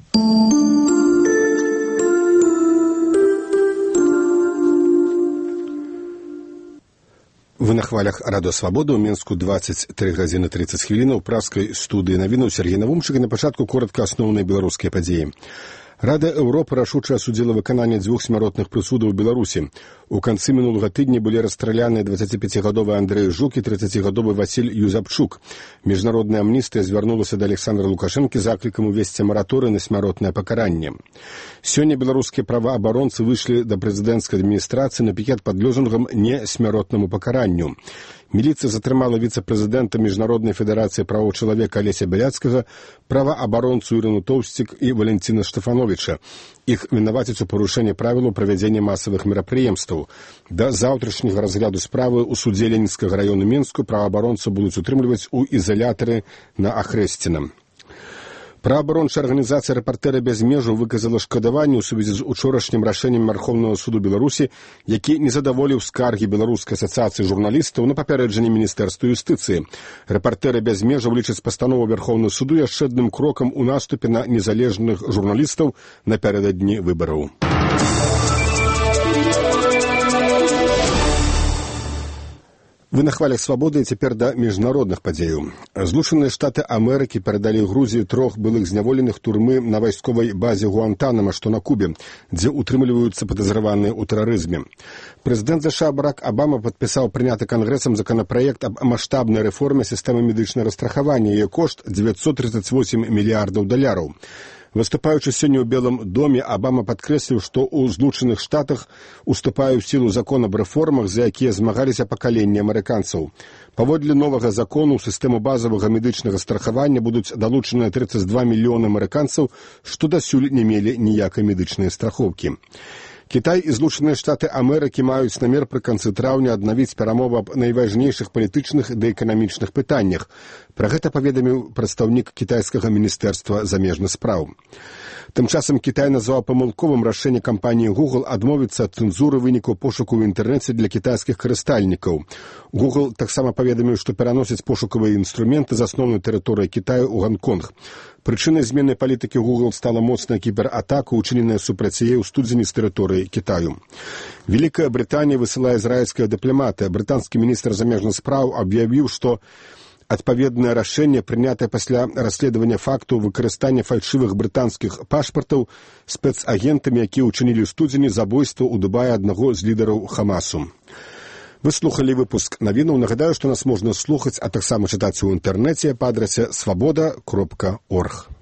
Вы на хвалях Радио Свобода. У Мінску 23 гадзіны 30 хвілін. У пражскай студыі навінаў Сергей Навумчык. І на пачатку коротка асноўныя беларускія падзеі. Рада Еўропы рашуча асудзіла выкананне 2 смяротных прысудаў у Беларусі. У канцы мінулага тыдня былі расстраляныя 25-гадовы Андрэй Жук і 30-гадовы Васіль Юзапчук. Міжнародная амністыя звярнулася да Александра Лукашэнкі з заклікам увесці мараторый на смяротнае пакаранне. Сёння беларускія праваабаронцы выйшлі да прэзідэнцкай адміністрацыі на пікет пад лозунгам «Не смяротнаму пакаранню». Міліцыя затрымала віцэ-прэзідэнта Міжнароднай федэрацыі правоў чалавека Алеся Бяляцкага, праваабаронцу Ірыну Тоўсцік і Валентина Штефановича. Іх вінавацяць у парушэнні правілаў правядзення масавых мерапрыемстваў. Да заўтрашняга разгляду справы ў судзе Ленінскага раёну Мінску праваабаронцу будуць утрымліваць у ізалятары на Ахрэсціна. Праваабарончая арганізацыя «Рэпартэры без межаў» выказала шкадаванне ў сувязі з учорашнім рашэннем Вярхоўнага суду Беларусі, які не задаволіў скаргі Беларускай асацыяцыі журналістаў на папярэджанне Міністэрства юстыцыі. «Рэпартэры без межаў» лічаць пастанову Вярхоўнага суду яшчэ адным крокам у наступе на незалежных журналістаў напярэдадні выбараў. Вы на хвалях свабоды і цяпер да міжнародных падзеяў. Злучаныя Штаты Амерыкі перадалі Грузію 3 былых зняволеных турмы на вайсковай базе Гуантанама, што на Кубе, дзе утрымліваюцца падазраваныя ў тэрарызме. Прэзідэнт США Барак Абама падпісаў прыняты кангрэсам законапраект аб маштабнай рэформе сістэмы медычнага страхавання. Яе кошт $938 мільярдаў. Выступаючы сёння ў Белым доме, Абама падкрэсліў, што ў Злучаных Штатах уступае ў сілу закон аб рэформах, за якія змагаліся пакаленні амерыканцаў. Паводле новага закону ў сістэму базавага медычнага страхавання будуць далучаныя 32 мільёны амерыканцаў, што дасюль не мелі ніякай медычнай страхоўкі. Кітай і Злучаныя Штаты Амерыкі маюць намер пры канцы траўня аднавіць перамовы аб найважнейшых палітычных ды эканамічных пытаннях. Пра гэта паведаміў прадстаўнік кітайскага міністэрства замежных спраў. Тым часам Кітай назваў памылковым рашэнне кампаніі Google адмовіцца ад цэнзуры вынікаў пошуку ў інтэрнэце для кітайскіх карыстальнікаў. Google таксама паведаміў, што пераносіць пошукавыя інструменты з асноўнай тэрыторыі Кітаю ў Ганконг. Прычынай змены палітыкі Google стала моцная кібератака, учыненая супраць яе ў студзені з тэрыторыі Кітаю. Вялікая Брытанія высылае ізраільскага дыпламата. Брытанскі міністр замежных спраў аб'явіў, што адпаведнае рашэнне, прынятае пасля расследавання факту выкарыстання фальшывых брытанскіх пашпартаў спецагентамі, якія ўчынілі ў студзені забойства ў Дубаі аднаго з лідараў Хамасу. Вы слухалі выпуск навінаў. Нагадаю, што нас можна слухаць, а таксама чытаць у інтэрнэце па адрасе свабода.орг.